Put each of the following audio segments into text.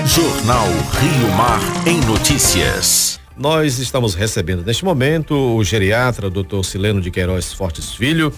Jornal Rio Mar em Notícias. Nós estamos recebendo neste momento o geriatra, Dr. Sileno de Queiroz Fortes Filho.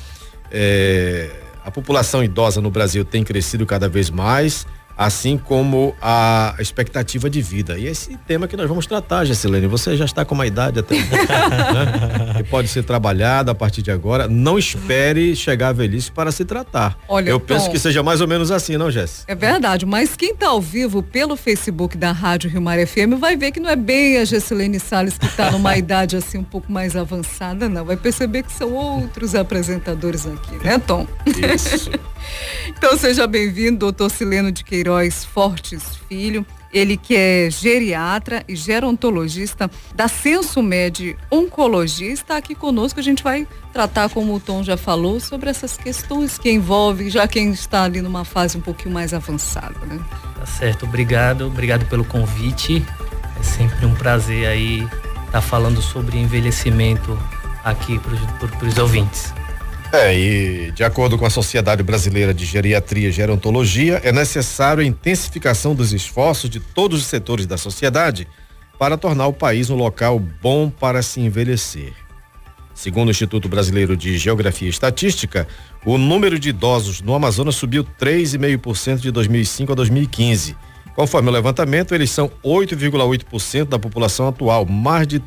A população idosa no Brasil tem crescido cada vez mais, assim como a expectativa de vida. E esse tema que nós vamos tratar, Gessilene, você já está com uma idade até né? Que pode ser trabalhada a partir de agora. Não espere chegar à velhice para se tratar. Olha, eu penso que seja mais ou menos assim, não, Jess? É verdade, mas quem está ao vivo pelo Facebook da Rádio Rio Mar FM vai ver que não é bem a Gessilene Salles que está numa idade assim um pouco mais avançada, não. Vai perceber que são outros apresentadores aqui, né, Tom? Isso. Então seja bem-vindo, doutor Sileno de Queiroz Fortes Filho, ele que é geriatra e gerontologista da Sensomed oncologista, aqui conosco. A gente vai tratar, como o Tom já falou, sobre essas questões que envolvem já quem está ali numa fase um pouquinho mais avançada, né? Tá certo, obrigado pelo convite, é sempre um prazer aí estar falando sobre envelhecimento aqui para os ouvintes. E de acordo com a Sociedade Brasileira de Geriatria e Gerontologia, é necessário a intensificação dos esforços de todos os setores da sociedade para tornar o país um local bom para se envelhecer. Segundo o Instituto Brasileiro de Geografia e Estatística, o número de idosos no Amazonas subiu 3,5% de 2005 a 2015. Conforme o levantamento, eles são 8,8% da população atual, mais de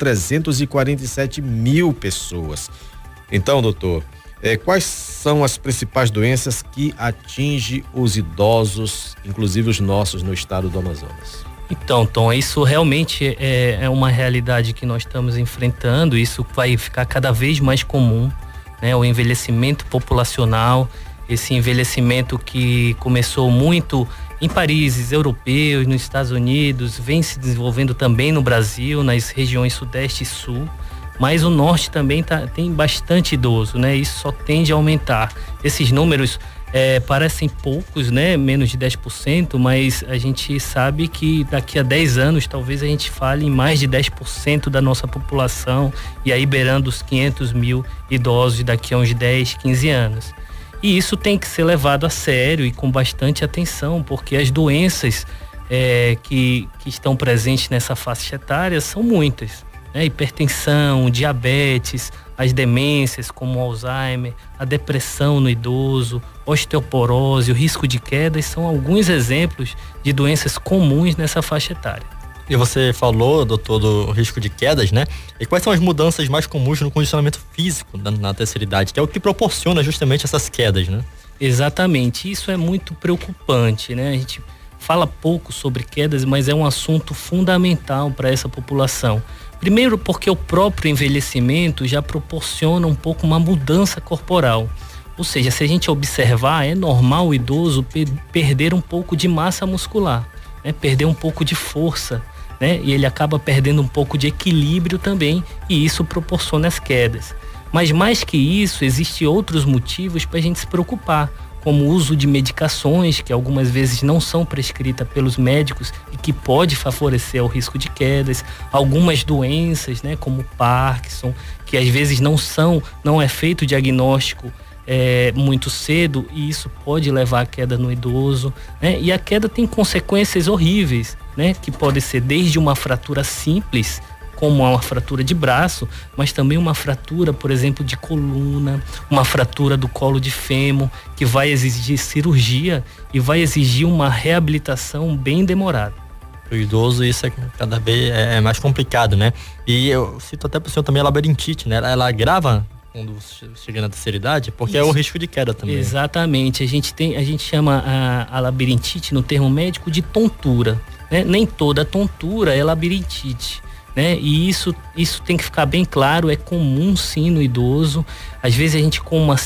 347 mil pessoas. Então, doutor, quais são as principais doenças que atingem os idosos, inclusive os nossos, no estado do Amazonas? Então, Tom, isso realmente é uma realidade que nós estamos enfrentando. Isso vai ficar cada vez mais comum, né? O envelhecimento populacional, esse envelhecimento que começou muito em países europeus, nos Estados Unidos, vem se desenvolvendo também no Brasil, nas regiões Sudeste e Sul. Mas o norte também tem bastante idoso, né? Isso só tende a aumentar. Esses números parecem poucos, né? Menos de 10%, mas a gente sabe que daqui a 10 anos talvez a gente fale em mais de 10% da nossa população, e aí beirando os 500 mil idosos daqui a uns 10, 15 anos. E isso tem que ser levado a sério e com bastante atenção, porque as doenças que estão presentes nessa faixa etária são muitas. Hipertensão, diabetes, as demências como o Alzheimer, a depressão no idoso, osteoporose, o risco de quedas são alguns exemplos de doenças comuns nessa faixa etária. E você falou, doutor, do risco de quedas, né? E quais são as mudanças mais comuns no condicionamento físico na terceira idade, que é o que proporciona justamente essas quedas, né? Exatamente, isso é muito preocupante, né? A gente fala pouco sobre quedas, mas é um assunto fundamental para essa população. Primeiro, porque o próprio envelhecimento já proporciona um pouco uma mudança corporal. Ou seja, se a gente observar, é normal o idoso perder um pouco de massa muscular, né? Perder um pouco de força, né? E ele acaba perdendo um pouco de equilíbrio também, e isso proporciona as quedas. Mas mais que isso, existem outros motivos para a gente se preocupar, como o uso de medicações que algumas vezes não são prescritas pelos médicos e que pode favorecer o risco de quedas, algumas doenças, né, como Parkinson, que às vezes não é feito o diagnóstico muito cedo, e isso pode levar à queda no idoso, né? E a queda tem consequências horríveis, né, que pode ser desde uma fratura simples, como uma fratura de braço, mas também uma fratura, por exemplo, de coluna, uma fratura do colo de fêmur, que vai exigir cirurgia e vai exigir uma reabilitação bem demorada. Para o idoso isso cada vez é mais complicado, né? E eu cito até para o senhor também a labirintite, né? Ela agrava quando chega na terceira idade, porque isso. É o risco de queda também. Exatamente, a gente chama a labirintite no termo médico de tontura, né? Nem toda tontura é labirintite, né? E isso tem que ficar bem claro, é comum sim no idoso. Às vezes a gente com um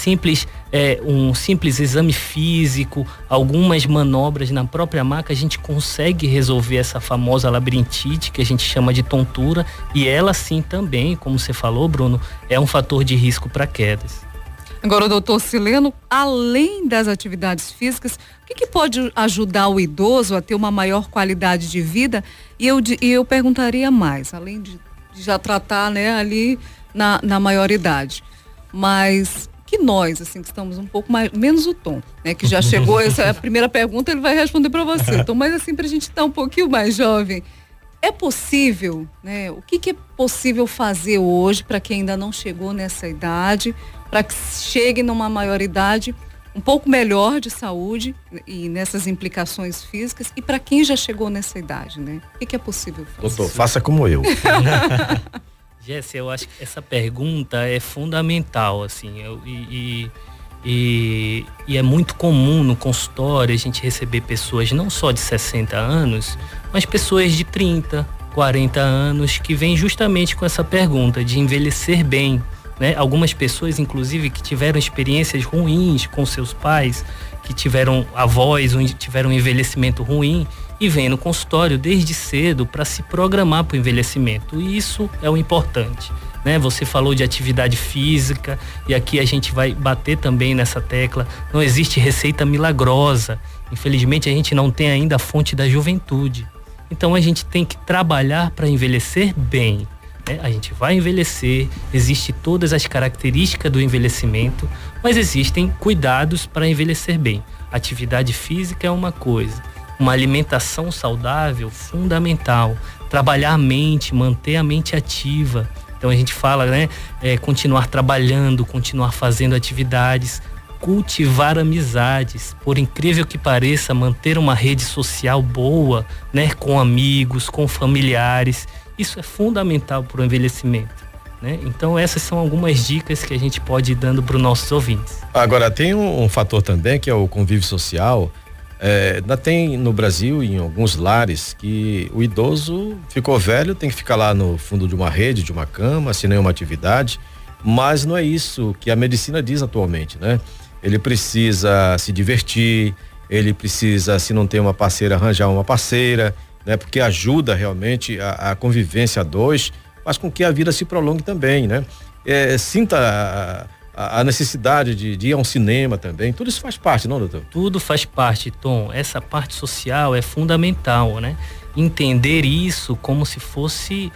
simples exame físico, algumas manobras na própria maca, a gente consegue resolver essa famosa labirintite, que a gente chama de tontura, e ela sim também, como você falou, Bruno, é um fator de risco para quedas. Agora, doutor Sileno, além das atividades físicas, o que pode ajudar o idoso a ter uma maior qualidade de vida? E eu perguntaria mais, além de já tratar, né, ali na maioridade. Mas que nós, assim, que estamos um pouco mais, menos o Tom, né, que já chegou, essa é a primeira pergunta, ele vai responder para você, Tom, mas assim, para a gente estar um pouquinho mais jovem, é possível, né, o que é possível fazer hoje para quem ainda não chegou nessa idade, para que chegue numa maioridade um pouco melhor de saúde e nessas implicações físicas, e para quem já chegou nessa idade, né, o que é possível fazer? Doutor, faça como eu. Jéssica, eu acho que essa pergunta é fundamental, assim, e é muito comum no consultório a gente receber pessoas não só de 60 anos, mas pessoas de 30, 40 anos que vêm justamente com essa pergunta de envelhecer bem, né? Algumas pessoas, inclusive, que tiveram experiências ruins com seus pais, que tiveram avós, onde tiveram um envelhecimento ruim, e vem no consultório desde cedo para se programar para o envelhecimento. E isso é o importante, né? Você falou de atividade física, e aqui a gente vai bater também nessa tecla. Não existe receita milagrosa. Infelizmente, a gente não tem ainda a fonte da juventude. Então, a gente tem que trabalhar para envelhecer bem. A gente vai envelhecer, existem todas as características do envelhecimento, mas existem cuidados para envelhecer bem. Atividade física é uma coisa, uma alimentação saudável, fundamental. Trabalhar a mente, manter a mente ativa. Então a gente fala, né, continuar trabalhando, continuar fazendo atividades, cultivar amizades. Por incrível que pareça, manter uma rede social boa, né, com amigos, com familiares. Isso é fundamental para o envelhecimento, né? Então essas são algumas dicas que a gente pode ir dando para os nossos ouvintes. Agora, tem um fator também que é o convívio social. Ainda tem no Brasil, em alguns lares, que o idoso ficou velho, tem que ficar lá no fundo de uma rede, de uma cama, sem nenhuma atividade, mas não é isso que a medicina diz atualmente, né? Ele precisa se divertir, ele precisa, se não tem uma parceira, arranjar uma parceira, né? Porque ajuda realmente a convivência a dois, faz com que a vida se prolongue também, né? Sinta a necessidade de ir a um cinema também, tudo isso faz parte, não, doutor? Tudo faz parte, Tom. Essa parte social é fundamental, né? Entender isso como se fosse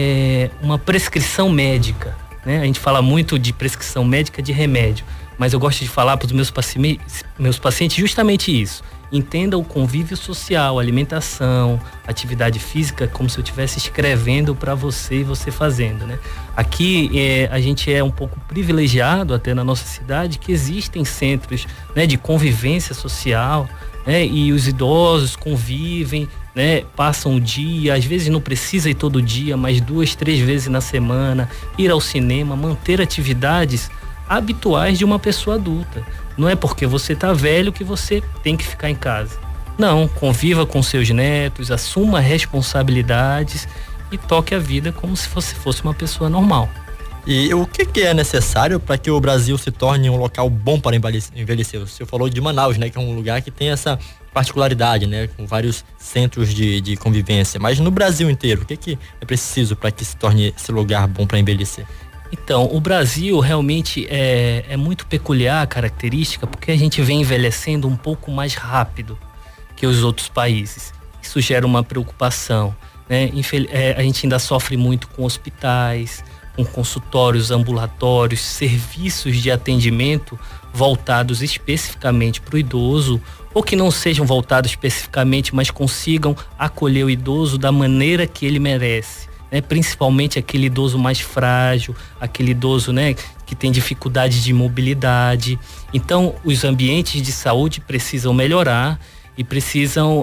uma prescrição médica, né? A gente fala muito de prescrição médica de remédio, mas eu gosto de falar para os meus pacientes justamente isso. Entenda o convívio social, alimentação, atividade física, como se eu estivesse escrevendo para você e você fazendo, né? Aqui a gente é um pouco privilegiado até na nossa cidade, que existem centros, né, de convivência social, né? E os idosos convivem, né? Passam o dia, às vezes não precisa ir todo dia, mas 2, 3 vezes na semana, ir ao cinema, manter atividades habituais de uma pessoa adulta. Não é porque você tá velho que você tem que ficar em casa. Não, conviva com seus netos, assuma responsabilidades e toque a vida como se você fosse uma pessoa normal. E o que é necessário para que o Brasil se torne um local bom para envelhecer? Você falou de Manaus, né, que é um lugar que tem essa particularidade, né, com vários centros de convivência. Mas no Brasil inteiro, o que é preciso para que se torne esse lugar bom para envelhecer? Então, o Brasil realmente é muito peculiar a característica, porque a gente vem envelhecendo um pouco mais rápido que os outros países. Isso gera uma preocupação, né? A gente ainda sofre muito com hospitais, com consultórios, ambulatórios, serviços de atendimento voltados especificamente para o idoso, ou que não sejam voltados especificamente, mas consigam acolher o idoso da maneira que ele merece. Né, principalmente aquele idoso mais frágil, aquele idoso, né, que tem dificuldade de mobilidade. Então, os ambientes de saúde precisam melhorar e precisam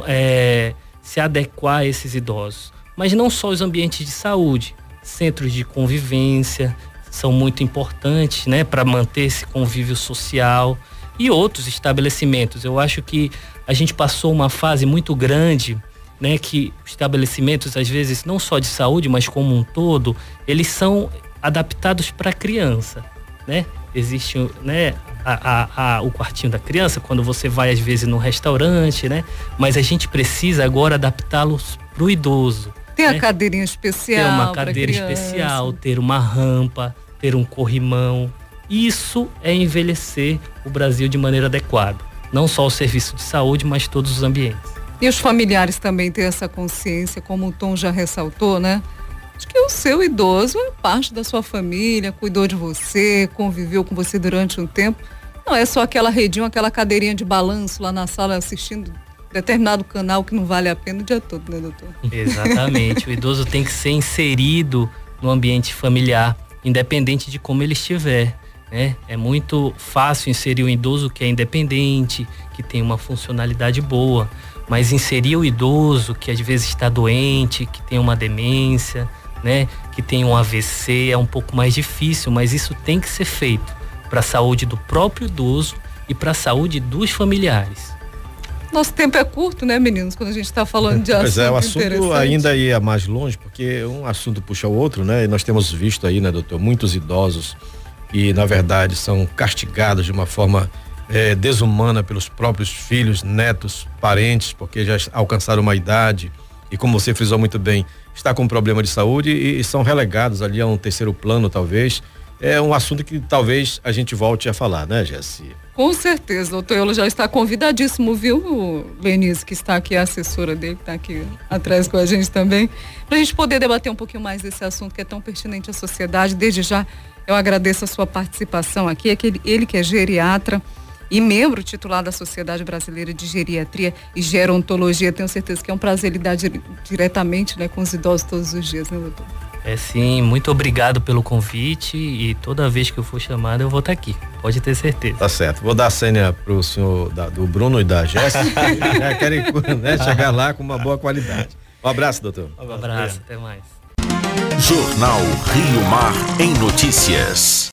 se adequar a esses idosos. Mas não só os ambientes de saúde, centros de convivência são muito importantes, né, para manter esse convívio social e outros estabelecimentos. Eu acho que a gente passou uma fase muito grande, né, que estabelecimentos, às vezes, não só de saúde, mas como um todo, eles são adaptados para a criança, né? Existe, né, o quartinho da criança, quando você vai, às vezes, no restaurante, né? Mas a gente precisa agora adaptá-los para o idoso. Tem, né, a cadeirinha especial. Ter uma cadeira especial, ter uma rampa, ter um corrimão. Isso é envelhecer o Brasil de maneira adequada. Não só o serviço de saúde, mas todos os ambientes. E os familiares também têm essa consciência, como o Tom já ressaltou, né? de que o seu idoso é parte da sua família, cuidou de você, conviveu com você durante um tempo. Não é só aquela redinha, aquela cadeirinha de balanço lá na sala assistindo determinado canal que não vale a pena o dia todo, né, doutor? Exatamente. O idoso tem que ser inserido no ambiente familiar, independente de como ele estiver, né? É muito fácil inserir um idoso que é independente, que tem uma funcionalidade boa, mas inserir o idoso que às vezes está doente, que tem uma demência, né? Que tem um AVC, é um pouco mais difícil, mas isso tem que ser feito para a saúde do próprio idoso e para a saúde dos familiares. Nosso tempo é curto, né, meninos, quando a gente está falando de assunto. Pois é, o assunto ainda ia mais longe, porque um assunto puxa o outro, né? E nós temos visto aí, né, doutor, muitos idosos que, na verdade, são castigados de uma forma desumana pelos próprios filhos, netos, parentes, porque já alcançaram uma idade e, como você frisou muito bem, está com um problema de saúde e são relegados ali a um terceiro plano, talvez. É um assunto que talvez a gente volte a falar, né, Jessi? Com certeza, doutor Eulo já está convidadíssimo, viu, Lenise, que está aqui, a assessora dele, que está aqui atrás com a gente também, para a gente poder debater um pouquinho mais desse assunto que é tão pertinente à sociedade. Desde já, eu agradeço a sua participação aqui, ele que é geriatra e membro titular da Sociedade Brasileira de Geriatria e Gerontologia. Tenho certeza que é um prazer lidar diretamente, né, com os idosos todos os dias, né, doutor? É sim, muito obrigado pelo convite e toda vez que eu for chamado eu vou estar aqui, pode ter certeza. Tá certo, vou dar a senha pro senhor do Bruno e da Jéssica, querem, né, chegar lá com uma boa qualidade. Um abraço, doutor. Um abraço, até mais. Jornal Rio Mar em Notícias.